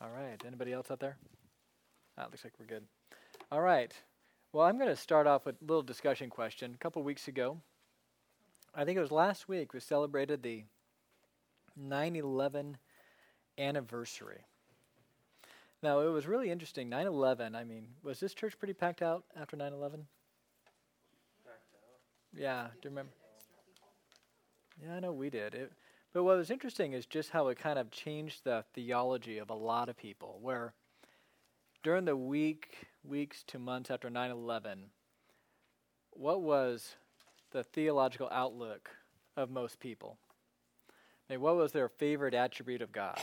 All right. Anybody else out there? Looks like we're good. All right. Well, I'm going to start off with a little discussion question. A couple weeks ago, I think it was last week, we celebrated the 9/11 anniversary. Now, it was really interesting. 9/11, I mean, was this church pretty packed out after 9/11? Packed out. Yeah, do you remember? Yeah, I know we did. But what was interesting is just how it kind of changed the theology of a lot of people, where during the weeks to months after 9/11, what was the theological outlook of most people? I mean, what was their favorite attribute of God?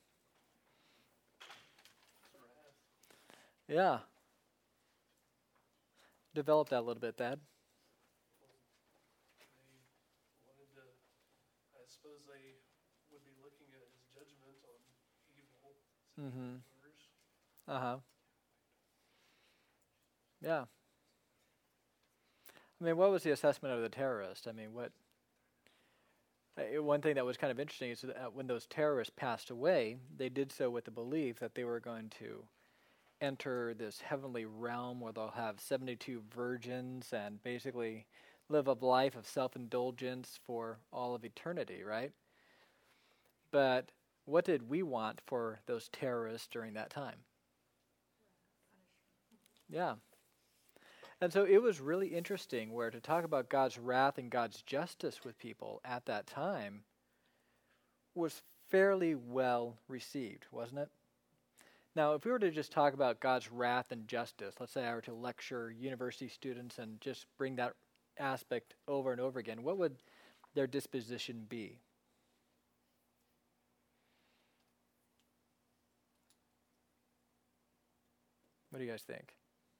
Yeah. Develop that a little bit, Thad. I suppose they would be looking at his judgment on evil. Mm-hmm. Uh-huh. Yeah. I mean, what was the assessment of the terrorist? I mean, one thing that was kind of interesting is that when those terrorists passed away, they did so with the belief that they were going to enter this heavenly realm where they'll have 72 virgins and basically live a life of self-indulgence for all of eternity, right? But what did we want for those terrorists during that time? Yeah. And so it was really interesting where to talk about God's wrath and God's justice with people at that time was fairly well received, wasn't it? Now, if we were to just talk about God's wrath and justice, let's say I were to lecture university students and just bring that aspect over and over again, what would their disposition be? What do you guys think?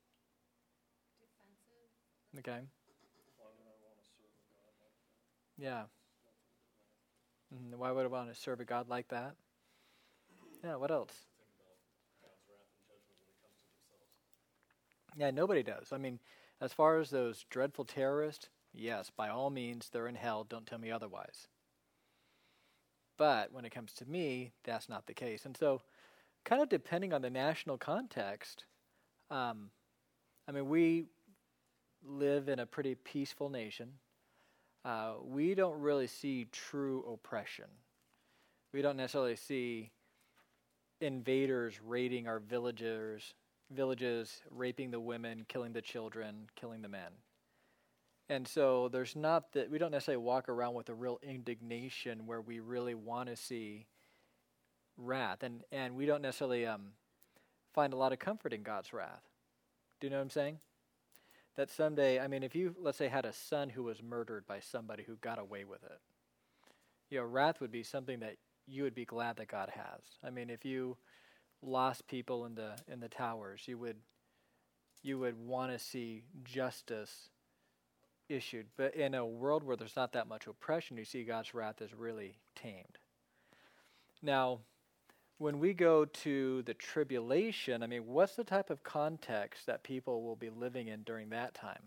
Defensive. Okay. Why would I want to serve a God like that? Yeah. Why would I want to serve a God like that? Yeah, what else? Think about God's wrath and judgment when it comes to themselves. Yeah, nobody does. I mean, as far as those dreadful terrorists, yes, by all means, they're in hell. Don't tell me otherwise. But when it comes to me, that's not the case. And so, kind of depending on the national context, I mean, we live in a pretty peaceful nation. We don't really see true oppression. We don't necessarily see invaders raiding our villages, raping the women, killing the children, killing the men. And so there's not that we don't necessarily walk around with a real indignation where we really want to see wrath, and we don't necessarily find a lot of comfort in God's wrath. Do you know what I'm saying? That someday, I mean, if you, let's say, had a son who was murdered by somebody who got away with it, wrath would be something that you would be glad that God has. I mean, if you lost people in the towers, you would want to see justice issued. But in a world where there's not that much oppression, you see God's wrath is really tamed. Now, when we go to the tribulation, I mean, what's the type of context that people will be living in during that time?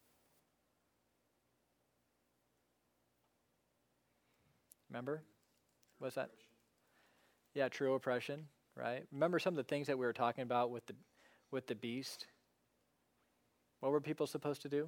Remember? What's that? Yeah, true oppression, right? Remember some of the things that we were talking about with the beast? What were people supposed to do?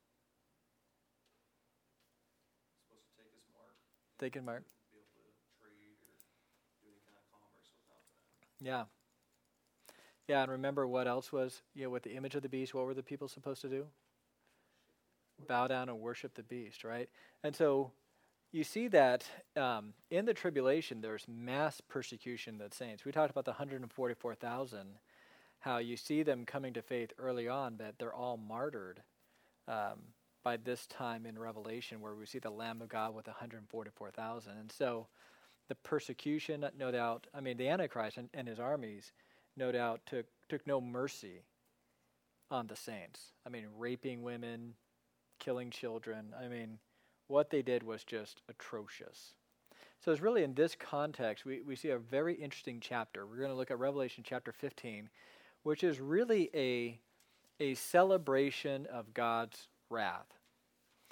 Supposed to take his mark. Take his mark. Be able to trade or do any kind of commerce without that. Yeah. Yeah, and remember what else was, with the image of the beast, what were the people supposed to do? Bow down and worship the beast, right? And so you see that in the tribulation, there's mass persecution of the saints. We talked about the 144,000, how you see them coming to faith early on, but they're all martyred by this time in Revelation, where we see the Lamb of God with 144,000. And so the persecution, no doubt, I mean, the Antichrist and his armies, no doubt, took no mercy on the saints. I mean, raping women, killing children. I mean, what they did was just atrocious. So it's really in this context, we see a very interesting chapter. We're going to look at Revelation chapter 15, which is really a celebration of God's wrath.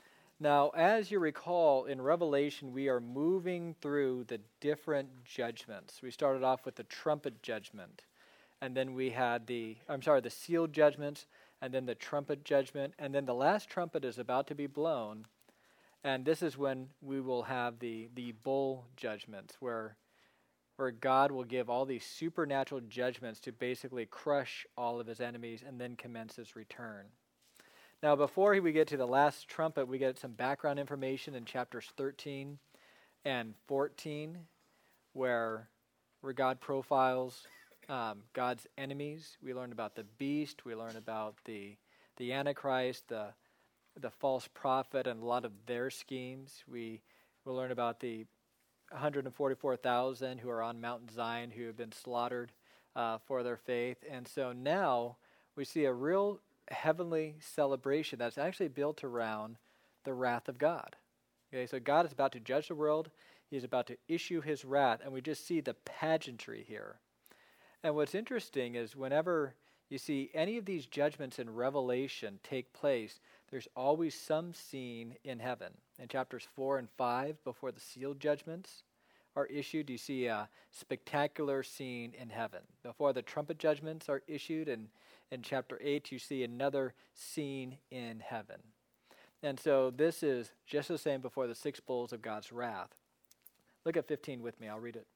Now, as you recall, in Revelation, we are moving through the different judgments. We started off with the trumpet judgment, and then we had the sealed judgments, and then the trumpet judgment, and then the last trumpet is about to be blown, and this is when we will have the bowl judgments, where God will give all these supernatural judgments to basically crush all of his enemies and then commence his return. Now, before we get to the last trumpet, we get some background information in chapters 13 and 14, where God profiles God's enemies. We learn about the beast. We learn about the Antichrist, the false prophet, and a lot of their schemes. We will learn about the 144,000 who are on Mount Zion who have been slaughtered for their faith. And so now we see a real heavenly celebration that's actually built around the wrath of God. Okay, so God is about to judge the world. He's about to issue his wrath, and we just see the pageantry here. And what's interesting is whenever you see any of these judgments in Revelation take place, there's always some scene in heaven. In chapters 4 and 5, before the sealed judgments are issued, you see a spectacular scene in heaven. Before the trumpet judgments are issued, and in chapter 8, you see another scene in heaven. And so this is just the same before the 6 bowls of God's wrath. Look at 15 with me. I'll read it.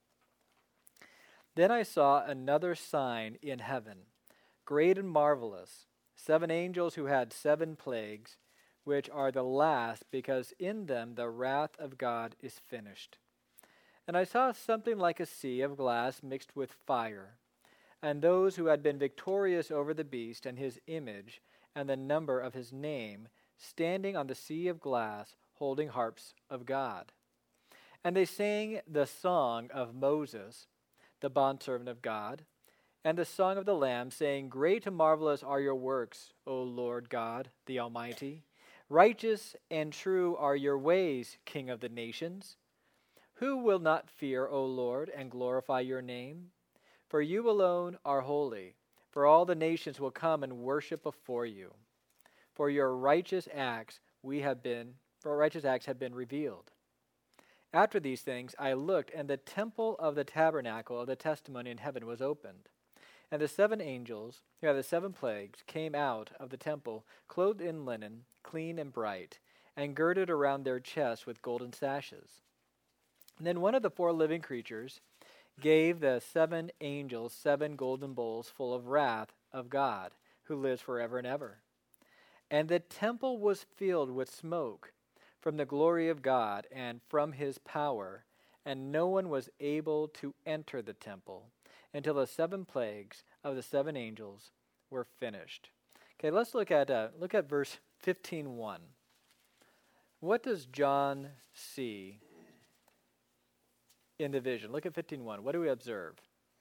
Then I saw another sign in heaven, great and marvelous, 7 angels who had 7 plagues, which are the last, because in them the wrath of God is finished. And I saw something like a sea of glass mixed with fire, and those who had been victorious over the beast and his image and the number of his name, standing on the sea of glass, holding harps of God. And they sang the song of Moses, the bondservant of God, and the song of the Lamb, saying, Great and marvelous are your works, O Lord God, the Almighty. Righteous and true are your ways, King of the nations. Who will not fear, O Lord, and glorify your name? For you alone are holy, for all the nations will come and worship before you. For your righteous acts have been revealed. After these things I looked, and the temple of the tabernacle of the testimony in heaven was opened. And the 7 angels, who had the 7 plagues, came out of the temple, clothed in linen, clean and bright, and girded around their chests with golden sashes. And then one of the 4 living creatures gave the 7 angels 7 golden bowls full of wrath of God, who lives forever and ever. And the temple was filled with smoke from the glory of God and from his power, and no one was able to enter the temple until the 7 plagues of the 7 angels were finished. Okay, let's look at verse 15:1. What does John see in the vision? Look at 15:1. What do we observe?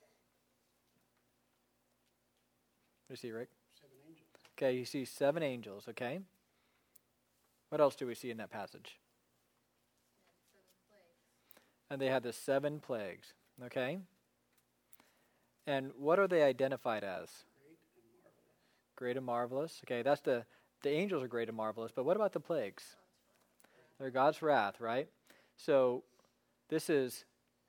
What do you see, Rick? 7 angels. Okay, you see 7 angels, okay? What else do we see in that passage? And they had the 7 plagues, okay? And what are they identified as? Great and marvelous. Okay, that's the angels are great and marvelous, but what about the plagues? They're God's wrath, right? So this is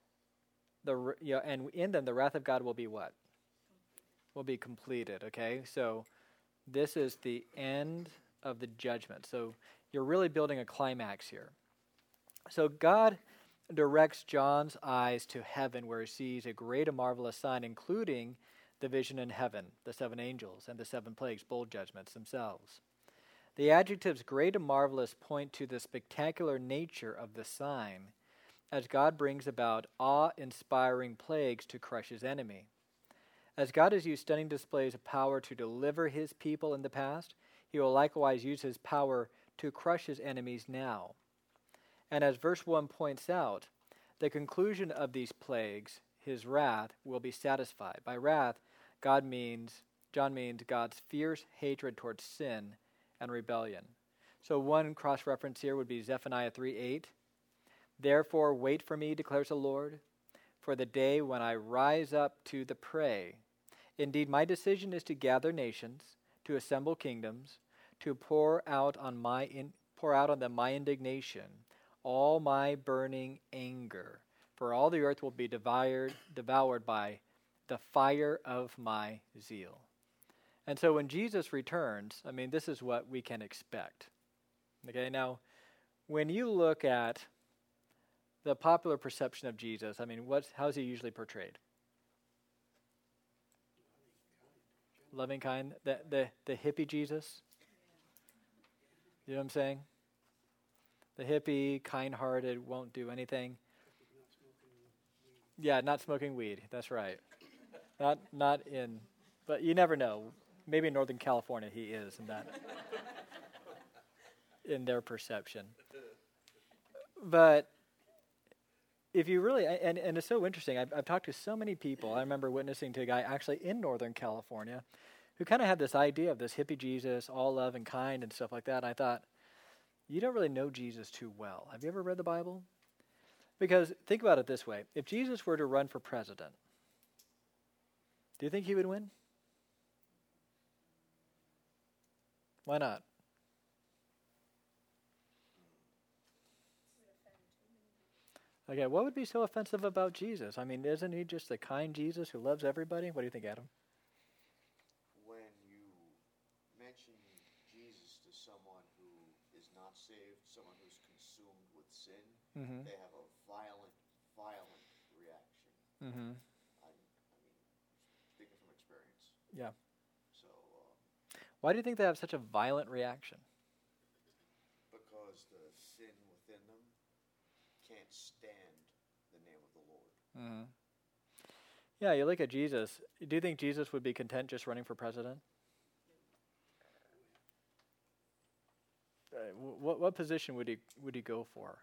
and in them the wrath of God will be what? Will be completed, okay? So this is the end of the judgment. So you're really building a climax here. So God directs John's eyes to heaven, where he sees a great and marvelous sign, including the vision in heaven, the 7 angels, and the 7 plagues, bowl judgments themselves. The adjectives great and marvelous point to the spectacular nature of the sign, as God brings about awe-inspiring plagues to crush his enemy. As God has used stunning displays of power to deliver his people in the past, he will likewise use his power to crush his enemies now. And as verse 1 points out, the conclusion of these plagues, his wrath, will be satisfied. By wrath, John means God's fierce hatred towards sin and rebellion. So one cross-reference here would be Zephaniah 3:8. Therefore wait for me, declares the Lord, for the day when I rise up to the prey. Indeed, my decision is to gather nations, to assemble kingdoms, to pour pour out on them my indignation, all my burning anger, for all the earth will be devoured by the fire of my zeal. And so when Jesus returns, I mean, this is what we can expect. Okay, now, when you look at the popular perception of Jesus, I mean, how's he usually portrayed? Loving, kind, the hippie Jesus? You know what I'm saying? The hippie, kind-hearted, won't do anything. Yeah, not smoking weed. That's right. Not in, but you never know. Maybe in Northern California he is in that, in their perception. But if you really, and it's so interesting, I've talked to so many people. I remember witnessing to a guy actually in Northern California who kind of had this idea of this hippie Jesus, all love and kind and stuff like that. And I thought, you don't really know Jesus too well. Have you ever read the Bible? Because think about it this way. If Jesus were to run for president, do you think he would win? Why not? Okay, what would be so offensive about Jesus? I mean, isn't he just a kind Jesus who loves everybody? What do you think, Adam? When you mention Jesus to someone who is not saved, someone who's consumed with sin, they have a violent reaction. I mean, speaking from experience. Yeah. So. Why do you think they have such a violent reaction? Because the sin within them can't stand the name of the Lord. Yeah, you look at Jesus. Do you think Jesus would be content just running for president? What position would he go for?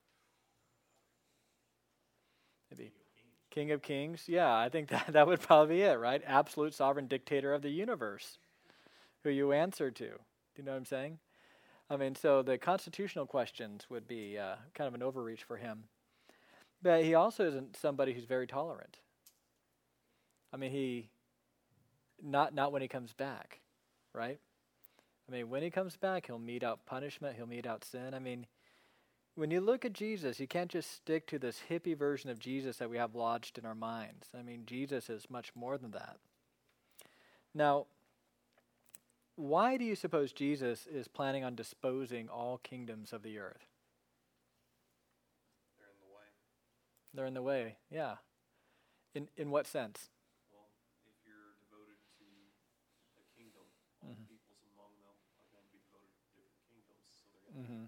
Maybe King of Kings. Yeah, I think that would probably be it, right? Absolute sovereign dictator of the universe, who you answer to. Do you know what I'm saying? I mean, so the constitutional questions would be kind of an overreach for him. But he also isn't somebody who's very tolerant. I mean, not when he comes back, right? I mean, when he comes back, he'll mete out punishment, he'll mete out sin. I mean, when you look at Jesus, you can't just stick to this hippie version of Jesus that we have lodged in our minds. I mean, Jesus is much more than that. Now, why do you suppose Jesus is planning on disposing all kingdoms of the earth? They're in the way. They're in the way, yeah. In what sense? Well, if you're devoted to a kingdom, all the peoples among them are going to be devoted to different kingdoms, so they're going to be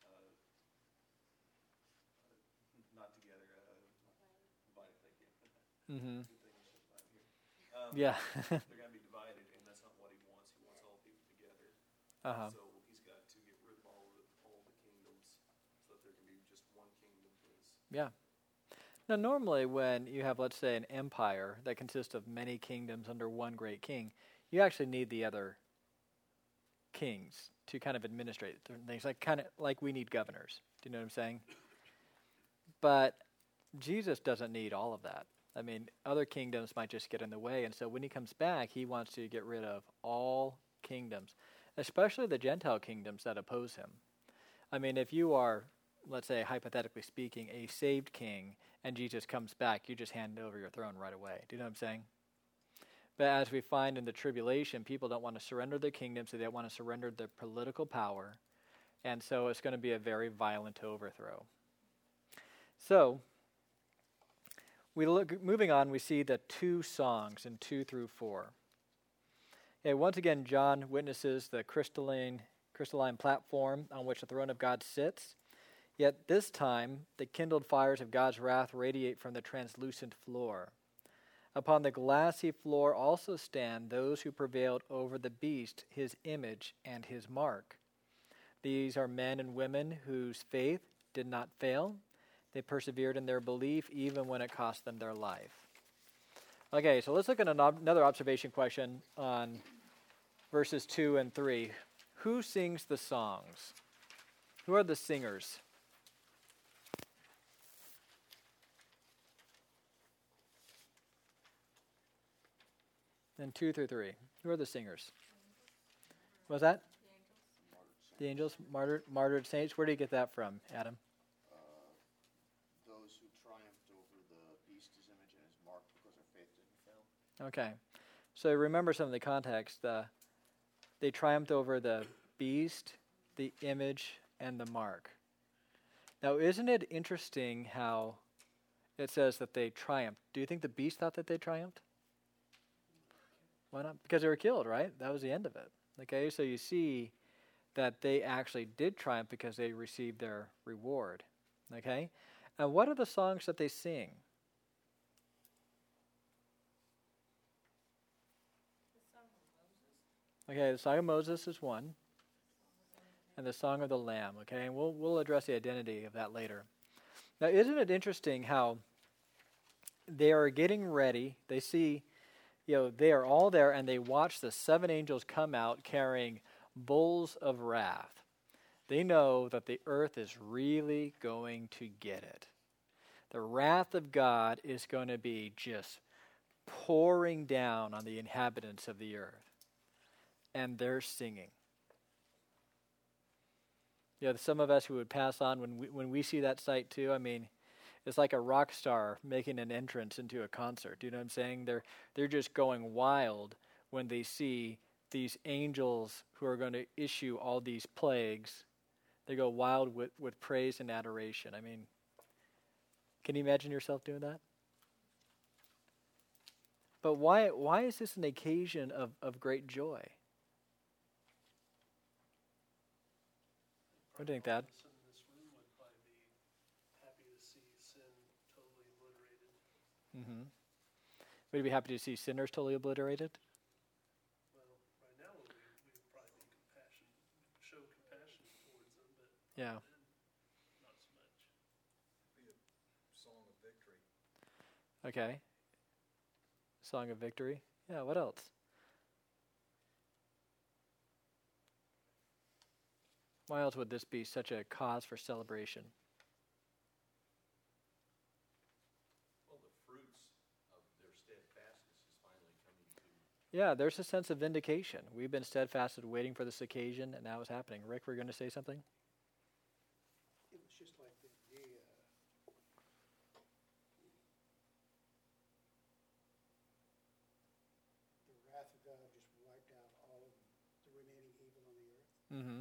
not together. Divided, thank you. Good thing I said that here. Yeah. They're going to be divided, and that's not what he wants. He wants all people together. So he's got to get rid of all the kingdoms so that there can be just one kingdom for his. Yeah. Now, normally when you have, let's say, an empire that consists of many kingdoms under one great king, you actually need the other kings to kind of administrate certain things, like we need governors. Do you know what I'm saying? But Jesus doesn't need all of that. I mean, other kingdoms might just get in the way, and so when he comes back, he wants to get rid of all kingdoms, especially the Gentile kingdoms that oppose him. I mean, if you are, let's say, hypothetically speaking, a saved king, and Jesus comes back, you just hand over your throne right away. Do you know what I'm saying? But as we find in the tribulation, people don't want to surrender their kingdom, so they want to surrender their political power, and so it's going to be a very violent overthrow. So, moving on, we see the two songs in 2 through 4. Okay, once again, John witnesses the crystalline platform on which the throne of God sits. Yet this time, the kindled fires of God's wrath radiate from the translucent floor. Upon the glassy floor also stand those who prevailed over the beast, his image, and his mark. These are men and women whose faith did not fail. They persevered in their belief even when it cost them their life. Okay, so let's look at another observation question on verses 2 and 3. Who sings the songs? Who are the singers? And 2 through 3. Who are the singers? What was that? The angels, martyred saints. Where do you get that from, Adam? Those who triumphed over the beast, his image, and his mark because their faith didn't fail. Okay. So remember some of the context. They triumphed over the beast, the image, and the mark. Now, isn't it interesting how it says that they triumphed? Do you think the beast thought that they triumphed? Why not? Because they were killed, right? That was the end of it. Okay, so you see that they actually did triumph because they received their reward. Okay? And what are the songs that they sing? Okay, the Song of Moses is one. And the Song of the Lamb, okay? And we'll address the identity of that later. Now, isn't it interesting how they are getting ready? They see, they are all there, and they watch the 7 angels come out carrying bowls of wrath. They know that the earth is really going to get it. The wrath of God is going to be just pouring down on the inhabitants of the earth. And they're singing. Some of us who would pass on when we see that sight too, I mean, it's like a rock star making an entrance into a concert. You know what I'm saying? They're just going wild when they see these angels who are going to issue all these plagues. They go wild with praise and adoration. I mean, can you imagine yourself doing that? But why is this an occasion of great joy? What do you think, Dad? In this room would probably be happy to see sin totally obliterated. Mm-hmm. Would you be happy to see sinners totally obliterated? Well, right now we'd probably be show compassion towards them, but Yeah. then not so much. Be a song of victory. Okay. Song of victory. Yeah, what else? Why else would this be such a cause for celebration? Well, the fruits of their steadfastness is finally coming to. Yeah, there's a sense of vindication. We've been steadfast waiting for this occasion, and now it's happening. Rick, we're going to say something? It was just like the wrath of God just wiped out all of the remaining evil on the earth. Mm-hmm.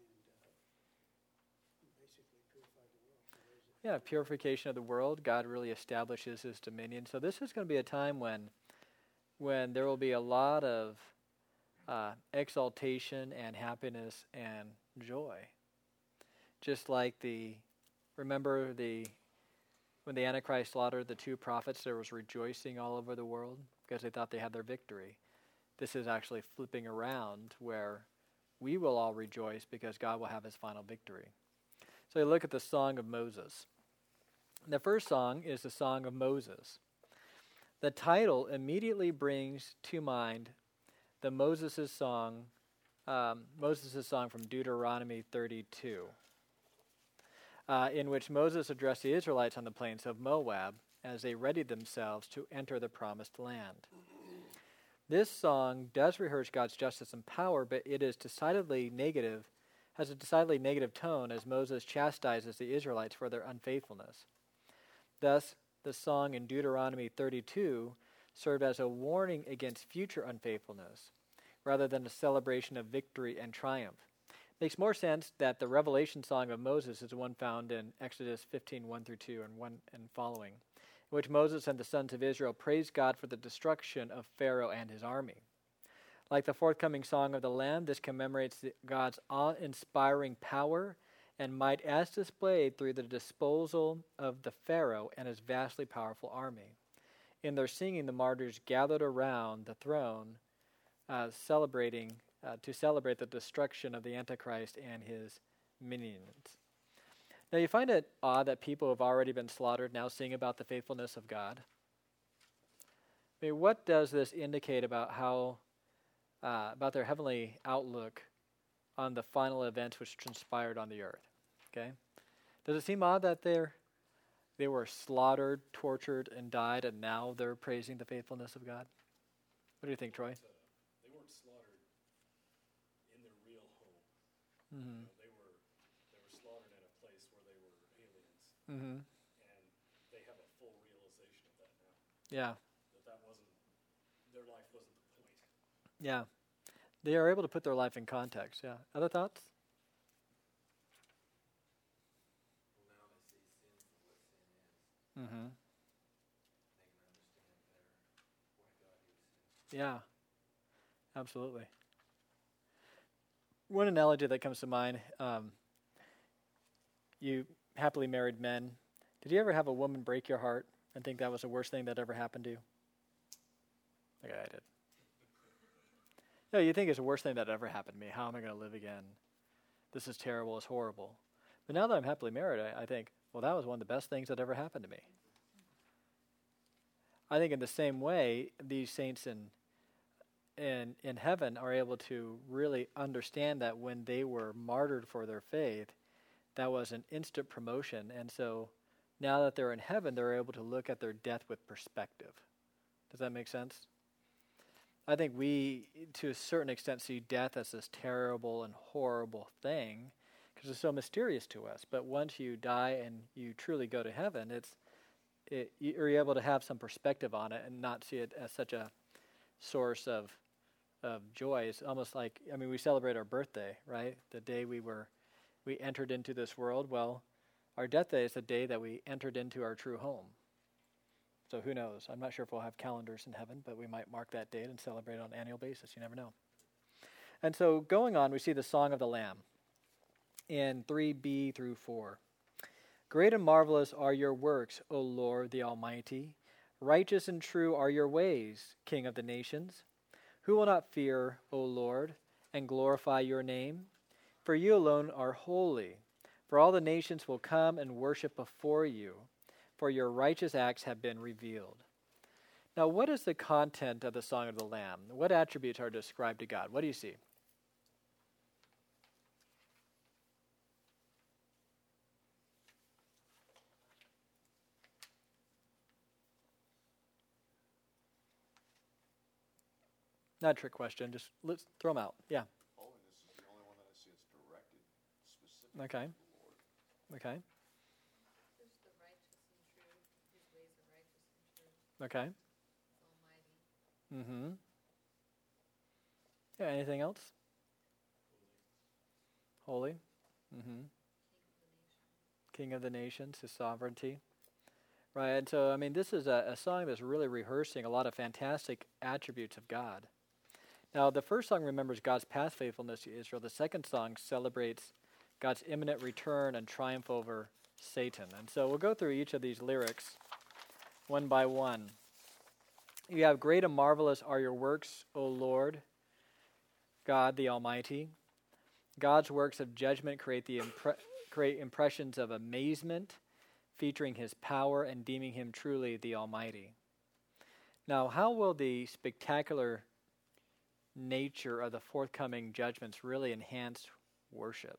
Basically purified the world. Yeah, purification of the world. God really establishes his dominion. So this is going to be a time when there will be a lot of exaltation and happiness and joy. Just like remember when the Antichrist slaughtered the 2 prophets, there was rejoicing all over the world because they thought they had their victory. This is actually flipping around where we will all rejoice because God will have his final victory. So you look at the Song of Moses. The first song is the Song of Moses. The title immediately brings to mind the Moses' song from Deuteronomy 32, in which Moses addressed the Israelites on the plains of Moab as they readied themselves to enter the promised land. This song does rehearse God's justice and power, but it is has a decidedly negative tone as Moses chastises the Israelites for their unfaithfulness. Thus, the song in Deuteronomy 32 served as a warning against future unfaithfulness, rather than a celebration of victory and triumph. It makes more sense that the Revelation song of Moses is the one found in Exodus 15, 1 through 2 and following, in which Moses and the sons of Israel praise God for the destruction of Pharaoh and his army. Like the forthcoming Song of the Lamb, this commemorates God's awe-inspiring power and might as displayed through the disposal of the Pharaoh and his vastly powerful army. In their singing, the martyrs gathered around the throne, to celebrate the destruction of the Antichrist and his minions. Now, you find it odd that people who have already been slaughtered now sing about the faithfulness of God. I mean, what does this indicate about about their heavenly outlook on the final events which transpired on the earth? Okay, does it seem odd that they were slaughtered, tortured, and died, and now they're praising the faithfulness of God? What do you think, Troy? They weren't slaughtered in their real home. Mm-hmm. Mm-hmm. And they have a full realization of that now. Yeah. That wasn't, their life wasn't the point. Yeah. They are able to put their life in context. Yeah. Other thoughts? Well, now they see sin for what sin is. Mm-hmm. They can understand better why God hates sin. Yeah. Absolutely. One analogy that comes to mind, you happily married men, did you ever have a woman break your heart and think that was the worst thing that ever happened to you? Like I did. No, you think it's the worst thing that ever happened to me. How am I going to live again? This is terrible. It's horrible. But now that I'm happily married, I think, well, that was one of the best things that ever happened to me. I think in the same way, these saints in heaven are able to really understand that when they were martyred for their faith, that was an instant promotion. And so now that they're in heaven, they're able to look at their death with perspective. Does that make sense? I think we, to a certain extent, see death as this terrible and horrible thing because it's so mysterious to us. But once you die and you truly go to heaven, you're able to have some perspective on it and not see it as such a source of joy. It's almost like, we celebrate our birthday, right? The day we entered into this world. Well, our death day is the day that we entered into our true home. So who knows? I'm not sure if we'll have calendars in heaven, but we might mark that date and celebrate on an annual basis. You never know. And so going on, we see the Song of the Lamb in 3b through 4. Great and marvelous are your works, O Lord the Almighty. Righteous and true are your ways, King of the nations. Who will not fear, O Lord, and glorify your name? For you alone are holy. For all the nations will come and worship before you, for your righteous acts have been revealed. Now, what is the content of the Song of the Lamb? What attributes are described to God? What do you see? Not a trick question. Just let's throw them out. Yeah. Holiness is the only one that I see that's directed specifically Okay. to the Lord. Okay. Who's the righteous and true? His ways are righteous and true. Okay. Almighty. Mm-hmm. Yeah, anything else? Holy. Mm-hmm. King of the nations, his sovereignty. Right, and so, this is a song that's really rehearsing a lot of fantastic attributes of God. Now, the first song remembers God's past faithfulness to Israel. The second song celebrates God's imminent return and triumph over Satan. And so we'll go through each of these lyrics one by one. You have, great and marvelous are your works, O Lord, God the Almighty. God's works of judgment create impressions of amazement, featuring his power and deeming him truly the Almighty. Now, how will the spectacular nature of the forthcoming judgments really enhance worship?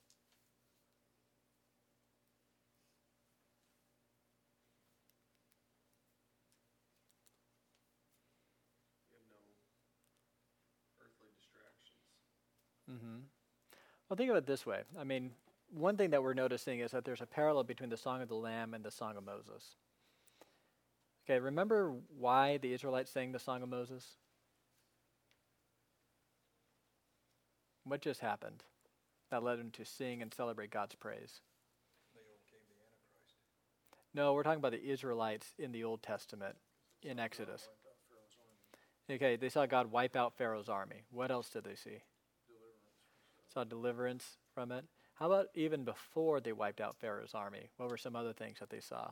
You have no earthly distractions. Mm-hmm. Well, think of it this way. One thing that we're noticing is that there's a parallel between the Song of the Lamb and the Song of Moses. Okay, remember why the Israelites sang the Song of Moses? What just happened that led them to sing and celebrate God's praise? They overcame the Antichrist. No, we're talking about the Israelites in the Old Testament, in Exodus. Okay, they saw God wipe out Pharaoh's army. What else did they see? Saw deliverance from it. How about even before they wiped out Pharaoh's army? What were some other things that they saw?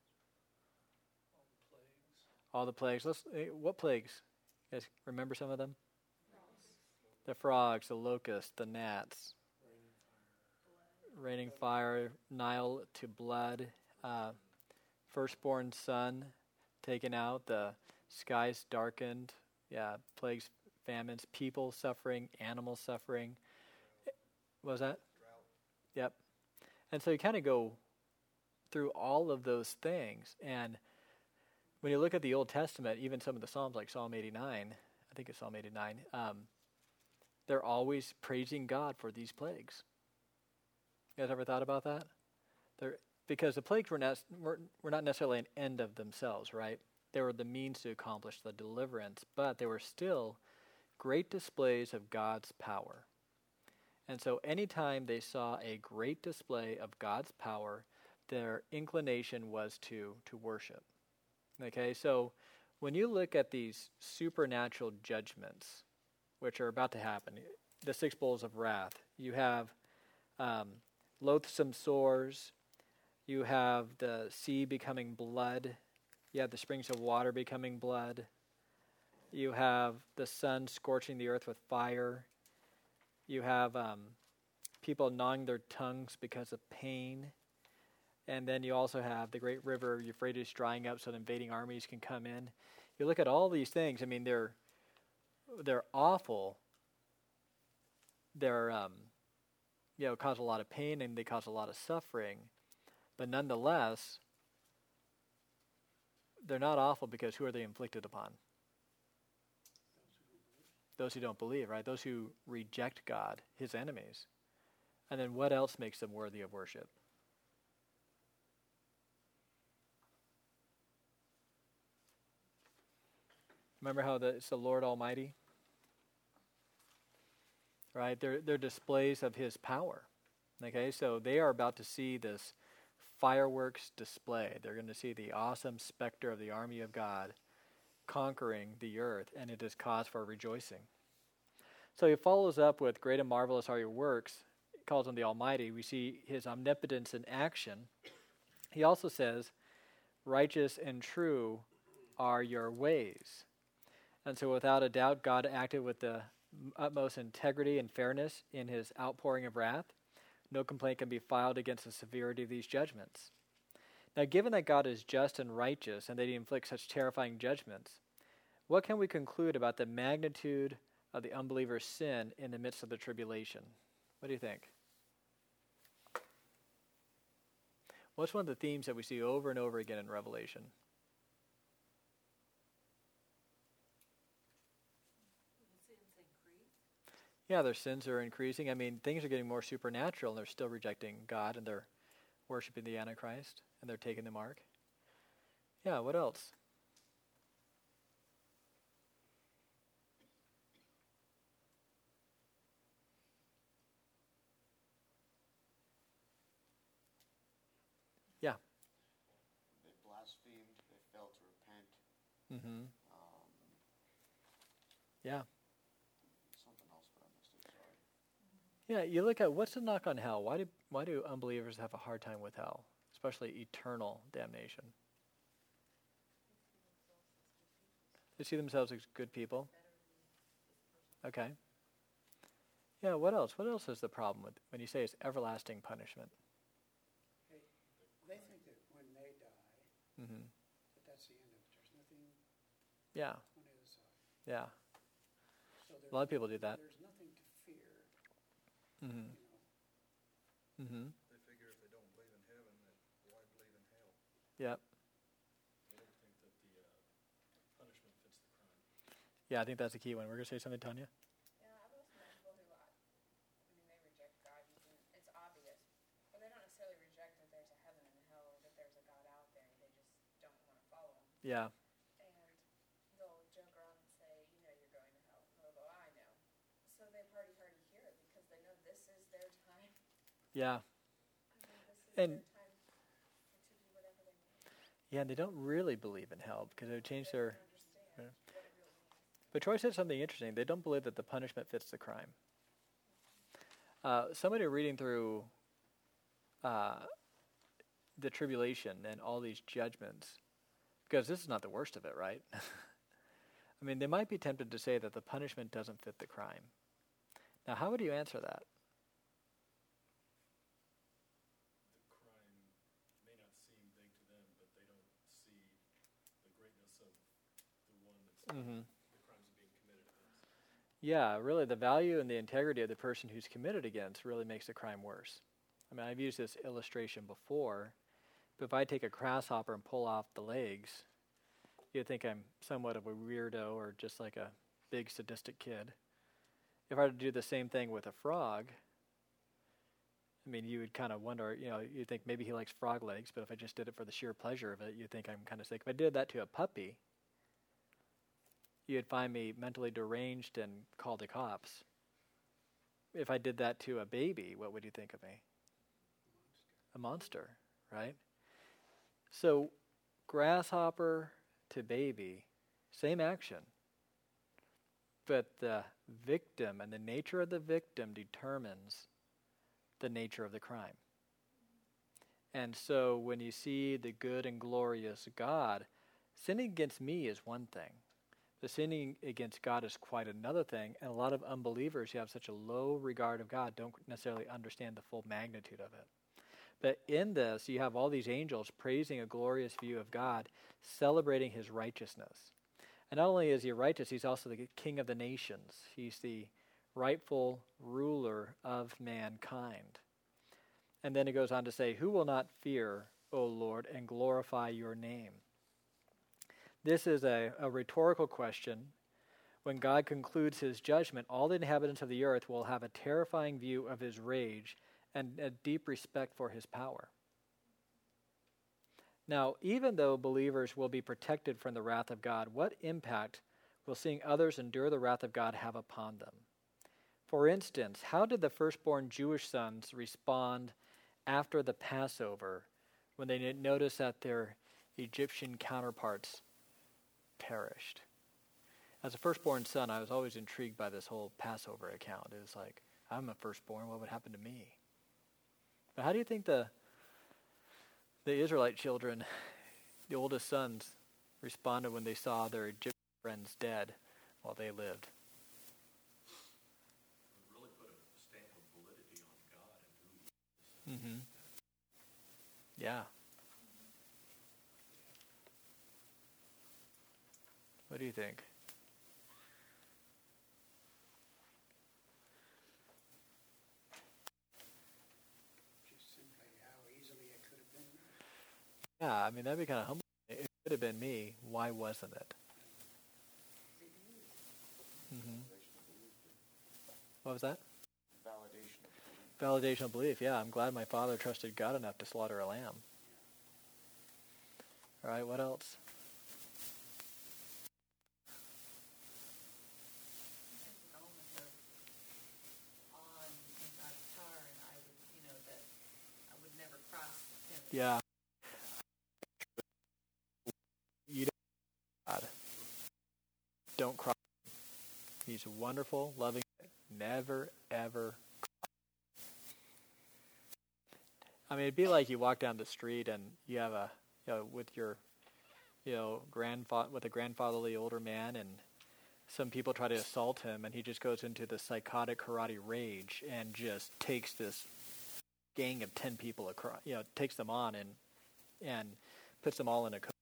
All the plagues. What plagues? You guys remember some of them? The frogs, the locusts, the gnats. Raining fire, Nile to blood, firstborn son taken out, the skies darkened, plagues, famines, people suffering, animals suffering. What was that? Drought. Yep. And so you kind of go through all of those things. And when you look at the Old Testament, even some of the Psalms like Psalm 89, I think it's Psalm 89, they're always praising God for these plagues. You guys ever thought about that? because the plagues were not necessarily an end of themselves, right? They were the means to accomplish the deliverance, but they were still great displays of God's power. And so anytime they saw a great display of God's power, their inclination was to worship. Okay, so when you look at these supernatural judgments, which are about to happen, the 6 bowls of wrath, you have loathsome sores, you have the sea becoming blood, you have the springs of water becoming blood, you have the sun scorching the earth with fire, you have people gnawing their tongues because of pain, and then you also have the great river Euphrates drying up so that invading armies can come in. You look at all these things, I mean, they're awful. They're, cause a lot of pain and they cause a lot of suffering. But nonetheless, they're not awful because who are they inflicted upon? Those who don't believe, right? Those who reject God, his enemies. And then what else makes them worthy of worship? Remember how it's the Lord Almighty? Right? They're displays of his power. Okay, so they are about to see this fireworks display. They're going to see the awesome specter of the army of God conquering the earth, and it is cause for rejoicing. So he follows up with, great and marvelous are your works. He calls him the Almighty. We see his omnipotence in action. He also says, righteous and true are your ways. And so without a doubt, God acted with the utmost integrity and fairness in his outpouring of wrath. No complaint can be filed against the severity of these judgments. Now, given that God is just and righteous and that he inflicts such terrifying judgments, what can we conclude about the magnitude of the unbeliever's sin in the midst of the tribulation? What do you think? What's one of the themes that we see over and over again in Revelation? Yeah, their sins are increasing. I mean, things are getting more supernatural, and they're still rejecting God, and they're worshiping the Antichrist, and they're taking the mark. Yeah, what else? Yeah. They blasphemed. They failed to repent. Mm-hmm. Yeah. Something else, but I missed it. Sorry. Yeah, you look at what's the knock on hell. Why do unbelievers have a hard time with hell, especially eternal damnation? They see themselves as good people. Okay. Yeah, what else? What else is the problem with when you say it's everlasting punishment? They think that when they die, Mm-hmm. that that's the end of it. There's nothing Yeah, on the other side. yeah. So A lot of people do that. There's nothing to fear, Mm-hmm. Mm-hmm. They figure if they don't believe in heaven, then why believe in hell? Yep. I don't think that the punishment fits the crime. Yeah, I think that's a key one. We're gonna say something, Tanya? Yeah, I've also met people who, they reject God. It's obvious, but they don't necessarily reject that there's a heaven and a hell or that there's a God out there. They just don't want to follow him. Yeah. And they'll joke around and say, you're going to hell. And they'll go, I know. So they party hardy here because they know this is their time. Yeah. This is And- their time to do whatever they want. Yeah, they don't really believe in hell because it would change They their... don't understand yeah. what it really means. But Troy said something interesting. They don't believe that the punishment fits the crime. Somebody reading through the tribulation and all these judgments, because this is not the worst of it, right? I mean, they might be tempted to say that the punishment doesn't fit the crime. Now, how would you answer that? The crime may not seem big to them, but they don't see the greatness of the one that's Mm-hmm. the crimes being committed against. Yeah, really, the value and the integrity of the person who's committed against really makes the crime worse. I mean, I've used this illustration before, but if I take a grasshopper and pull off the legs, you'd think I'm somewhat of a weirdo or just like a big sadistic kid. If I were to do the same thing with a frog, I mean, you would kind of wonder, you'd think maybe he likes frog legs, but if I just did it for the sheer pleasure of it, you'd think I'm kind of sick. If I did that to a puppy, you'd find me mentally deranged and call the cops. If I did that to a baby, what would you think of me? A monster, right? So, grasshopper to baby, same action. But the victim and the nature of the victim determines the nature of the crime. And so when you see the good and glorious God, sinning against me is one thing. The sinning against God is quite another thing. And a lot of unbelievers who have such a low regard of God don't necessarily understand the full magnitude of it. But in this, you have all these angels praising a glorious view of God, celebrating his righteousness. And not only is he righteous, he's also the king of the nations. He's the rightful ruler of mankind. And then it goes on to say, who will not fear, O Lord, and glorify your name? This is a rhetorical question. When God concludes his judgment, all the inhabitants of the earth will have a terrifying view of his rage and a deep respect for his power. Now, even though believers will be protected from the wrath of God, what impact will seeing others endure the wrath of God have upon them? For instance, how did the firstborn Jewish sons respond after the Passover when they noticed that their Egyptian counterparts perished? As a firstborn son, I was always intrigued by this whole Passover account. It was like, I'm a firstborn, what would happen to me? But how do you think the Israelite children, the oldest sons, responded when they saw their Egyptian friends dead while they lived? Really put a stamp of validity on God and who he is. Yeah. What do you think? Just simply how easily it could have been. Yeah, I mean, that'd be kind of humbling. It could have been me. Why wasn't it? What was that? Validation of belief. Yeah, I'm glad my father trusted God enough to slaughter a lamb. All right, what else? Yeah. You don't, God. Don't cry. He's wonderful, loving, never, ever cry. I mean, it'd be like you walk down the street and you have with your, with a grandfatherly older man, and some people try to assault him, and he just goes into the psychotic karate rage and just takes this gang of 10 people across, takes them on and puts them all in a coma.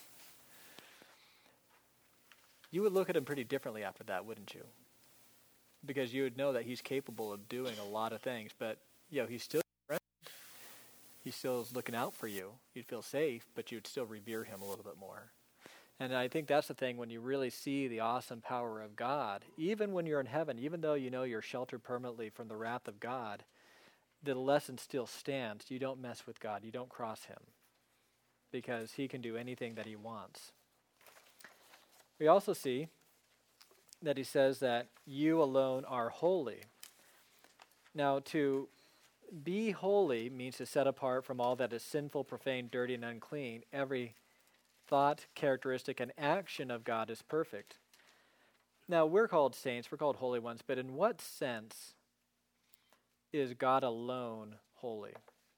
You would look at him pretty differently after that, wouldn't you? Because you would know that he's capable of doing a lot of things, but he's still your friend. He still is looking out for you. You'd feel safe, but you'd still revere him a little bit more. And I think that's the thing, when you really see the awesome power of God, even when you're in heaven, even though you know you're sheltered permanently from the wrath of God, the lesson still stands. You don't mess with God. You don't cross him, because he can do anything that he wants. We also see that he says that you alone are holy. Now, to be holy means to set apart from all that is sinful, profane, dirty, and unclean. Every thought, characteristic, and action of God is perfect. Now, we're called saints, we're called holy ones, but in what sense is God alone holy?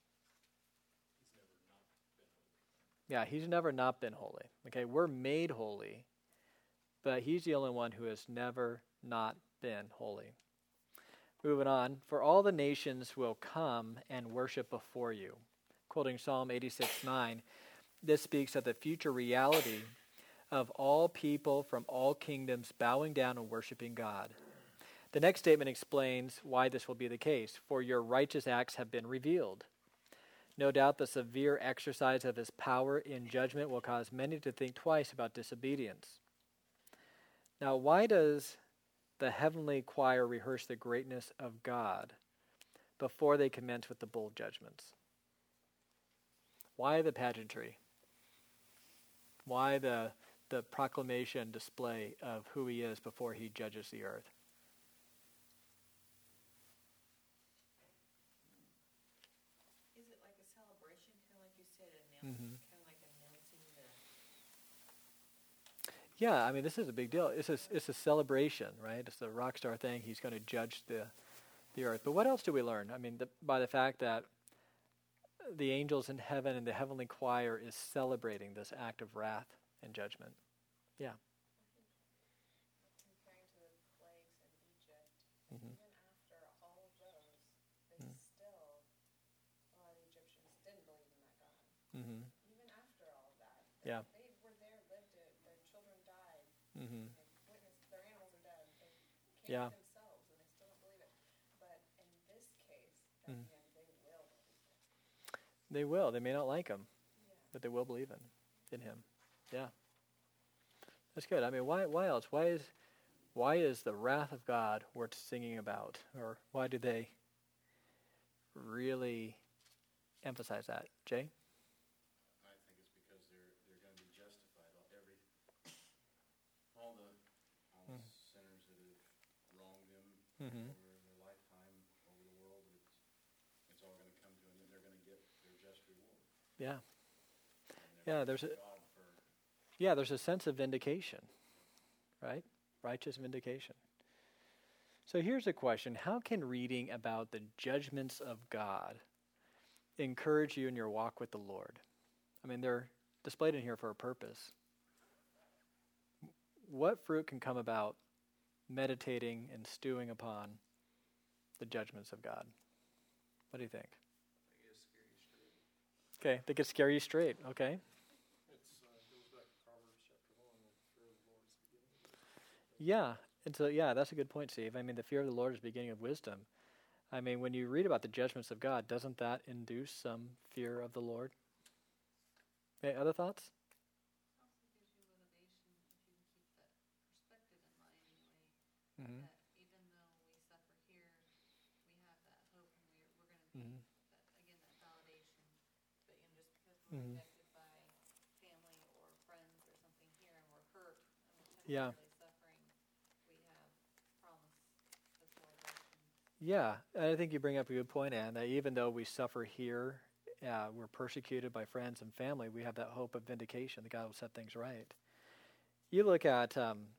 Yeah, he's never not been holy. Okay, we're made holy, but he's the only one who has never not been holy. Moving on, for all the nations will come and worship before you. Quoting Psalm 86:9, this speaks of the future reality of all people from all kingdoms bowing down and worshiping God. The next statement explains why this will be the case. For your righteous acts have been revealed. No doubt the severe exercise of his power in judgment will cause many to think twice about disobedience. Now, why does the heavenly choir rehearse the greatness of God? before they commence with the bold judgments? Why the pageantry? Why the proclamation display of who he is before he judges the earth? Is it like a celebration, kind of like you said, Mm-hmm. kind of like announcing the... Yeah, I mean, this is a big deal. It's a celebration, right? It's the rock star thing. He's going to judge the earth. But what else do we learn? I mean, by the fact that the angels in heaven and the heavenly choir is celebrating this act of wrath and judgment. Yeah. Comparing to the plagues in Egypt, Mm-hmm. even after all of those, they still, a lot of the Egyptians didn't believe in that God. Mm-hmm. Even after all of that, Yeah. they were there, lived it, their children died, Mm-hmm. they witnessed their animals are dead, they came Yeah. to themselves, and they still don't believe it. But in this case, at Mm. the end, they will believe it. They will. They may not like him, Yeah. but they will believe in him. Yeah. That's good. I mean, why else? Why is the wrath of God worth singing about? Or why do they really emphasize that? Jay? I think it's because they're going to be justified. All the sinners that have wronged them Mm-hmm. over their lifetime, over the world, it's all going to come to an end. They're going to get their just reward. Yeah. And Yeah, they're there's a God for there's a sense of vindication, right? Righteous vindication. So here's a question. How can reading about the judgments of God encourage you in your walk with the Lord? I mean, they're displayed in here for a purpose. What fruit can come about meditating and stewing upon the judgments of God? What do you think? I guess scary straight. Okay, they could scare you straight, okay? It's goes back to Proverbs chapter 1. The fear of the Lord is the beginning of wisdom. Yeah, and so, that's a good point, Steve. I mean, the fear of the Lord is the beginning of wisdom. I mean, when you read about the judgments of God, doesn't that induce some fear of the Lord? Okay, other thoughts? Also gives you motivation if you can keep that perspective in mind anyway, Mm-hmm. that even though we suffer here, we have that hope and we're going to be, Mm-hmm. that validation. But just because we're Mhm. rejected by family or friends or something here and we're hurt and Yeah. temporarily suffering, we have promise of salvation. Yeah, I think you bring up a good point, Anne, that even though we suffer here, we're persecuted by friends and family, we have that hope of vindication, that God will set things right. You look at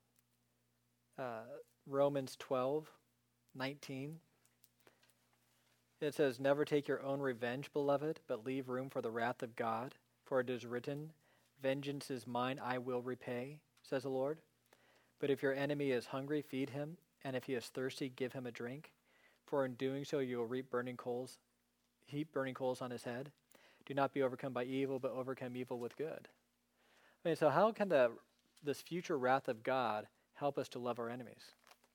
Romans 12:19. It says, "Never take your own revenge, beloved, but leave room for the wrath of God. For it is written, 'Vengeance is mine, I will repay,' says the Lord. But if your enemy is hungry, feed him, and if he is thirsty, give him a drink. For in doing so you will heap burning coals on his head. Do not be overcome by evil, but overcome evil with good." I mean, so how can this future wrath of God help us to love our enemies?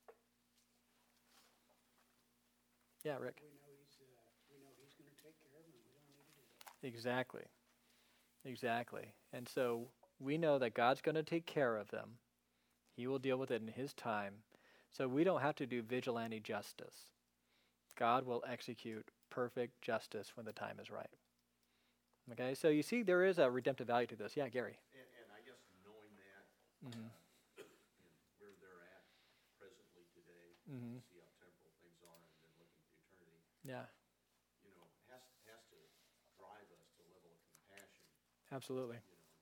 Yeah, Rick. We know he's going to take care of them, we don't need to do that. Exactly. And so we know that God's going to take care of them. He will deal with it in his time. So we don't have to do vigilante justice. God will execute perfect justice when the time is right. Okay, so you see there is a redemptive value to this. Yeah, Gary. And I guess knowing that, Mm-hmm. and where they're at presently today, Mm-hmm. see how temporal things are, and then looking to eternity, Yeah, has to drive us to a level of compassion, absolutely.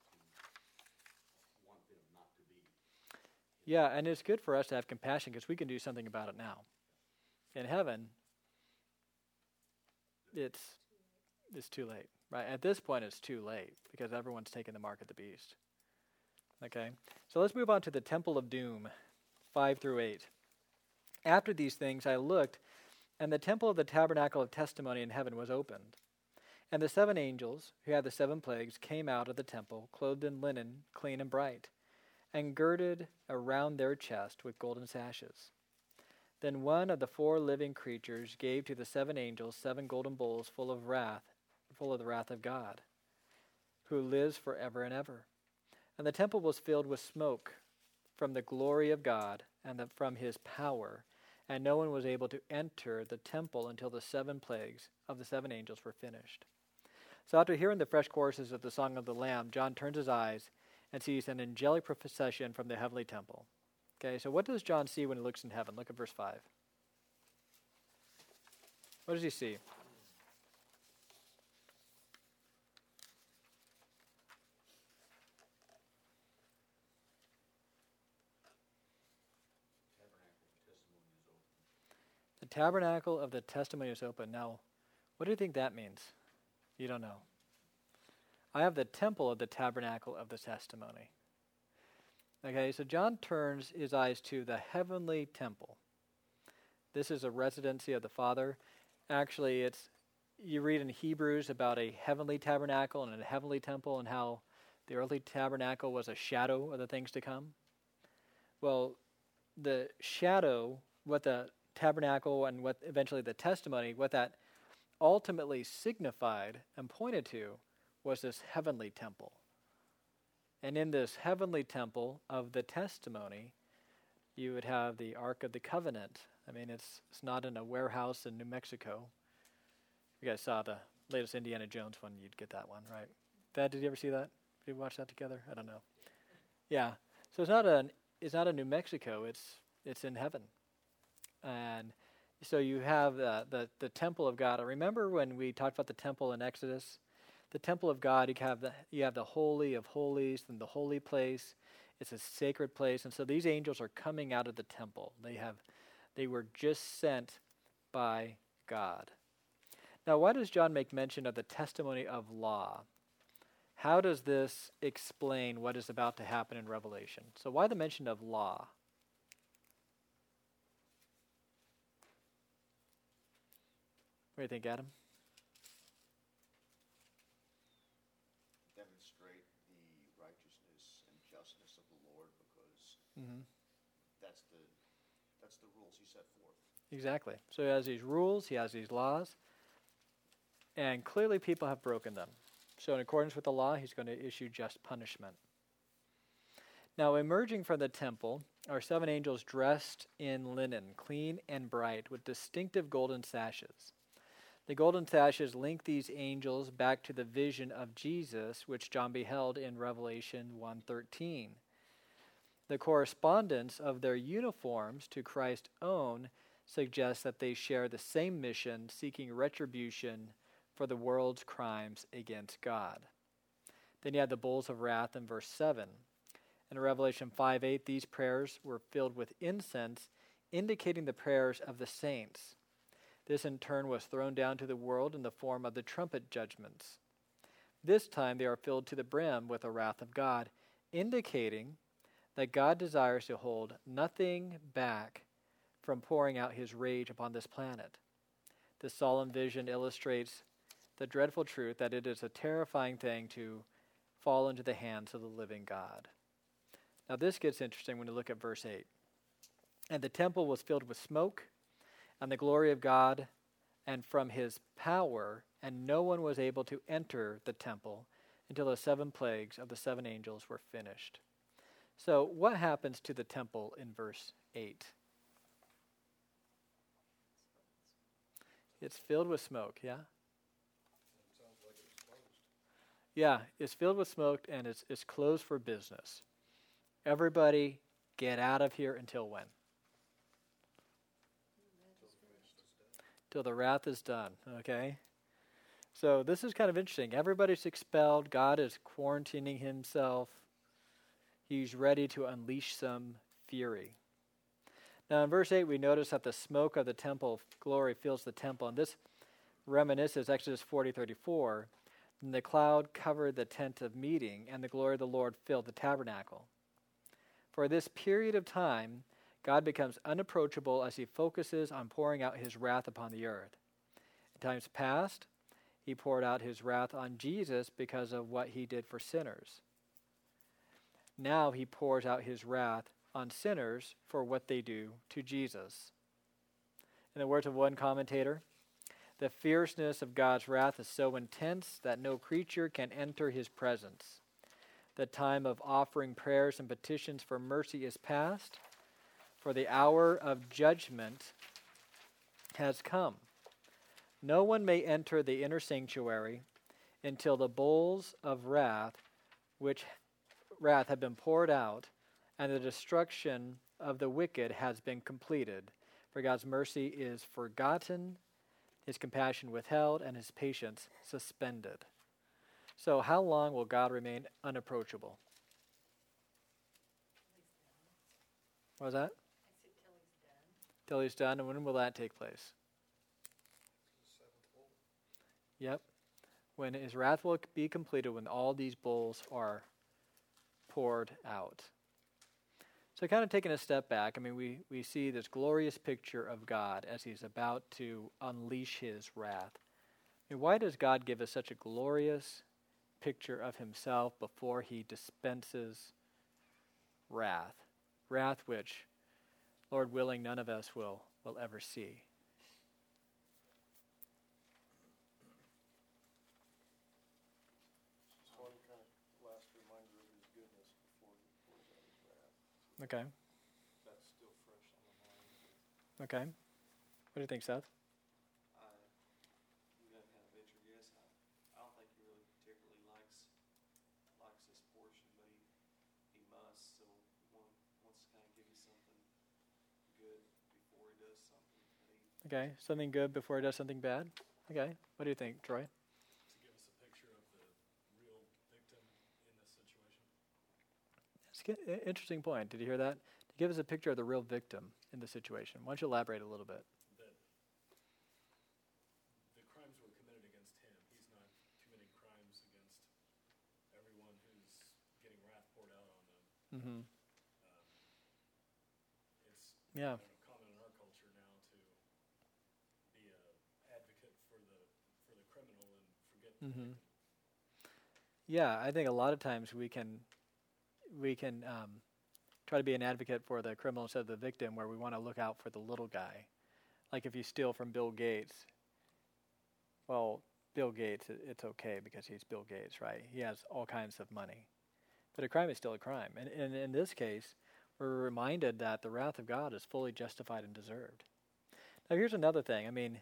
to want them not to be. Yeah, and it's good for us to have compassion because we can do something about it now. In heaven, it's too late, right? At this point, it's too late because everyone's taken the mark of the beast. Okay, so let's move on to the Temple of Doom, 5-8. "After these things I looked, and the temple of the tabernacle of testimony in heaven was opened. And the 7 angels, who had the 7 plagues, came out of the temple, clothed in linen, clean and bright, and girded around their chest with golden sashes. Then one of the 4 living creatures gave to the 7 angels 7 golden bowls full of the wrath of God, who lives forever and ever. And the temple was filled with smoke from the glory of God and from his power. and no one was able to enter the temple until the 7 plagues of the 7 angels were finished. So after hearing the fresh choruses of the Song of the Lamb, John turns his eyes and sees an angelic procession from the heavenly temple. Okay, so what does John see when he looks in heaven? Look at verse 5. What does he see? The tabernacle of the testimony is open. Now, what do you think that means? You don't know. I have the temple of the tabernacle of the testimony. Okay, so John turns his eyes to the heavenly temple. This is a residency of the Father. Actually, you read in Hebrews about a heavenly tabernacle and a heavenly temple and how the earthly tabernacle was a shadow of the things to come. Well, the shadow, what the tabernacle and what eventually the testimony, what that ultimately signified and pointed to was this heavenly temple. And in this heavenly temple of the testimony, you would have the Ark of the Covenant. I mean, it's not in a warehouse in New Mexico. You guys saw the latest Indiana Jones one, you'd get that one, right? Dad, did you ever see that? Did we watch that together? I don't know. Yeah. So it's not a New Mexico, it's in heaven. And so you have the temple of God. I remember when we talked about the temple in Exodus, the temple of God, you have the Holy of Holies and the holy place. It's a sacred place. And so these angels are coming out of the temple. They were just sent by God. Now, why does John make mention of the testimony of law? How does this explain what is about to happen in Revelation? So why the mention of law? What do you think, Adam? Demonstrate the righteousness and justness of the Lord, because that's the rules he set forth. Exactly. So he has these rules, he has these laws, and clearly people have broken them. So in accordance with the law, he's going to issue just punishment. Now, emerging from the temple are 7 angels dressed in linen, clean and bright, with distinctive golden sashes. The golden sashes link these angels back to the vision of Jesus, which John beheld in Revelation 1:13. The correspondence of their uniforms to Christ's own suggests that they share the same mission, seeking retribution for the world's crimes against God. Then you have the bowls of wrath in verse 7. In Revelation 5:8, these prayers were filled with incense, indicating the prayers of the saints. This in turn was thrown down to the world in the form of the trumpet judgments. This time they are filled to the brim with the wrath of God, indicating that God desires to hold nothing back from pouring out his rage upon this planet. This solemn vision illustrates the dreadful truth that it is a terrifying thing to fall into the hands of the living God. Now this gets interesting when you look at verse 8. And the temple was filled with smoke and the glory of God and from his power, and no one was able to enter the temple until the 7 plagues of the 7 angels were finished. So what happens to the temple in verse 8? It's filled with smoke, yeah? It sounds like it's closed. Yeah, it's filled with smoke and it's closed for business. Everybody get out of here until when? Till the wrath is done, okay? So this is kind of interesting. Everybody's expelled. God is quarantining himself. He's ready to unleash some fury. Now in verse 8, we notice that the smoke of the temple glory fills the temple. And this reminisces Exodus 40:34. And the cloud covered the tent of meeting, and the glory of the Lord filled the tabernacle. For this period of time, God becomes unapproachable as he focuses on pouring out his wrath upon the earth. In times past, he poured out his wrath on Jesus because of what he did for sinners. Now he pours out his wrath on sinners for what they do to Jesus. In the words of one commentator, the fierceness of God's wrath is so intense that no creature can enter his presence. The time of offering prayers and petitions for mercy is past. for the hour of judgment has come. No one may enter the inner sanctuary until the bowls of wrath have been poured out, and the destruction of the wicked has been completed. For God's mercy is forgotten, his compassion withheld, and his patience suspended. So how long will God remain unapproachable? What was that? I said till he's done. Till he's done. And when will that take place? Yep. When his wrath will be completed, when all these bowls are poured out. So kind of taking a step back, I mean, we see this glorious picture of God as he's about to unleash his wrath. I mean, why does God give us such a glorious picture of himself before he dispenses wrath? Wrath which, Lord willing, none of us will ever see. Just one kind of last reminder of his goodness before he pours out his wrath. Okay. That's still fresh on the mind. Okay. What do you think, Seth? You got kind of venture guess. I don't think he really particularly likes this portion, but he must. So he wants to kind of give you something good before he does something that Okay. Something good before he does something bad? Okay. What do you think, Troy? To give us a picture of the real victim in this situation. That's an interesting point. Did you hear that? To give us a picture of the real victim in the situation. Why don't you elaborate a little bit? That the crimes were committed against him. He's not committing crimes against everyone who's getting wrath poured out on them. Mm-hmm. It's Yeah. common in our culture now to be an advocate for the criminal and forget the victim. Yeah, I think a lot of times we can try to be an advocate for the criminal instead of the victim, where we want to look out for the little guy. Like if you steal from Bill Gates, well, Bill Gates, it's okay because he's Bill Gates, right? He has all kinds of money. But a crime is still a crime. And in this case, we're reminded that the wrath of God is fully justified and deserved. Now here's another thing. I mean,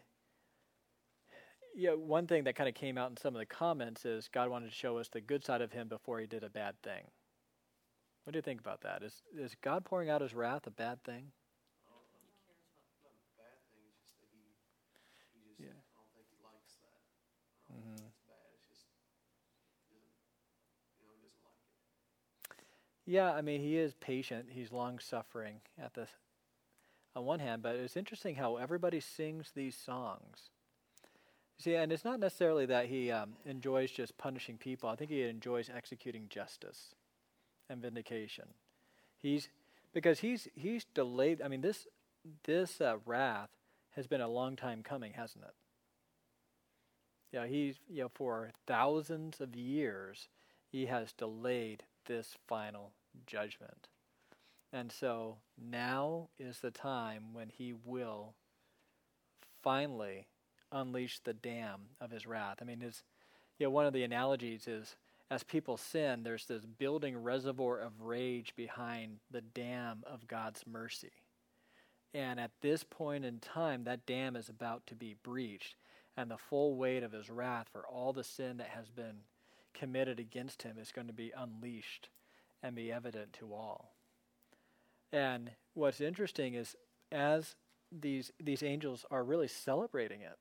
one thing that kind of came out in some of the comments is God wanted to show us the good side of him before he did a bad thing. What do you think about that? Is God pouring out his wrath a bad thing? not a bad thing. It's just that he just, Yeah. I don't think he likes that. I don't think it's bad. It's just, he doesn't like it. Yeah, I mean, he is patient. He's long-suffering on one hand, but it's interesting how everybody sings these songs. See, and it's not necessarily that he enjoys just punishing people. I think he enjoys executing justice and vindication. Because he's delayed. I mean, this wrath has been a long time coming, hasn't it? Yeah, he's for thousands of years he has delayed this final judgment, and so now is the time when he will finally unleash the dam of his wrath. I mean, one of the analogies is, as people sin, there's this building reservoir of rage behind the dam of God's mercy. And at this point in time, that dam is about to be breached, and the full weight of his wrath for all the sin that has been committed against him is going to be unleashed and be evident to all. And what's interesting is, as these angels are really celebrating it,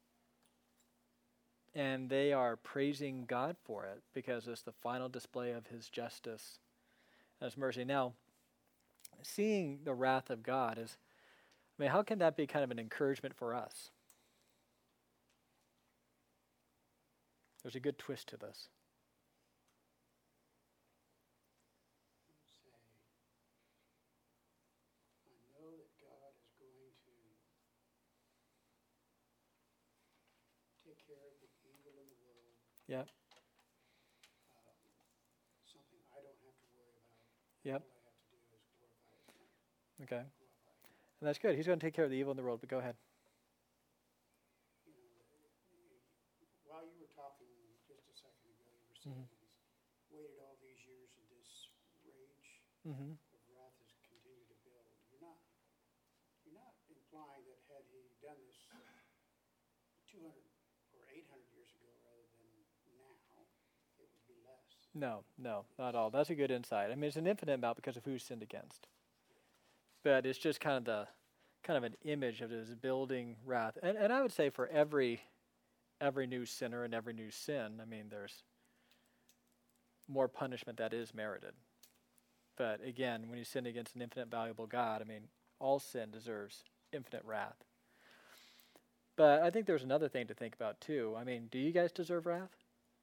and they are praising God for it because it's the final display of his justice and his mercy. Now, seeing the wrath of God how can that be kind of an encouragement for us? There's a good twist to this. I know that God is going to take care of the evil in the world. Yep. Something I don't have to worry about. Yep. All I have to do is glorify his name. Okay. Glorify him. And that's good. He's going to take care of the evil in the world, but go ahead. While you were talking just a second ago, you were saying he's waited all these years and this rage of wrath has continued to build. You're not implying that had he done this 200 or 800 years ago rather than now, it would be less. No, not at all. That's a good insight. I mean, it's an infinite amount because of who's sinned against. But it's just kind of an image of this building wrath. And I would say for every new sinner and every new sin, I mean, there's more punishment that is merited. But again, when you sin against an infinite valuable God, I mean, all sin deserves infinite wrath. But I think there's another thing to think about too. I mean, do you guys deserve wrath?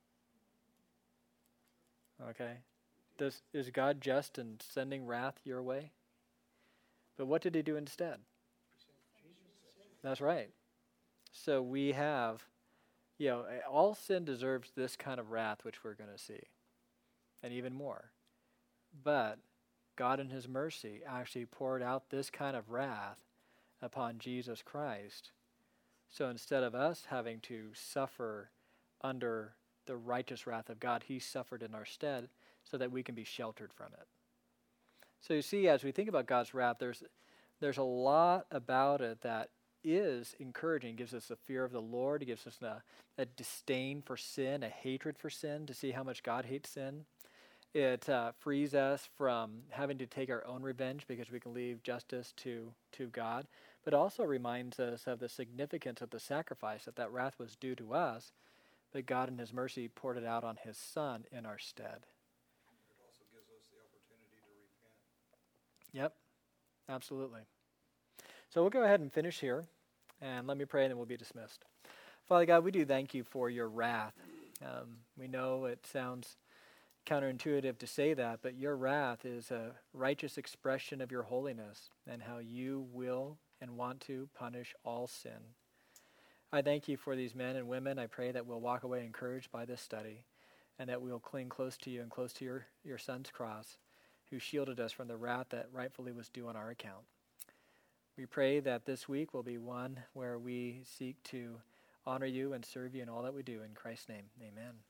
Okay. Is God just in sending wrath your way? But what did he do instead? That's right. So we have, all sin deserves this kind of wrath, which we're going to see, and even more. But God in his mercy actually poured out this kind of wrath upon Jesus Christ. So instead of us having to suffer under the righteous wrath of God, he suffered in our stead so that we can be sheltered from it. So you see, as we think about God's wrath, there's a lot about it that is encouraging. It gives us a fear of the Lord. It gives us a disdain for sin, a hatred for sin, to see how much God hates sin. It frees us from having to take our own revenge because we can leave justice to God. But also reminds us of the significance of the sacrifice, that wrath was due to us, but God in his mercy poured it out on his Son in our stead. It also gives us the opportunity to repent. Yep, absolutely. So we'll go ahead and finish here, and let me pray, and then we'll be dismissed. Father God, we do thank you for your wrath. We know it sounds counterintuitive to say that, but your wrath is a righteous expression of your holiness and how you will and want to punish all sin. I thank you for these men and women. I pray that we'll walk away encouraged by this study and that we'll cling close to you and close to your Son's cross, who shielded us from the wrath that rightfully was due on our account. We pray that this week will be one where we seek to honor you and serve you in all that we do. In Christ's name, amen.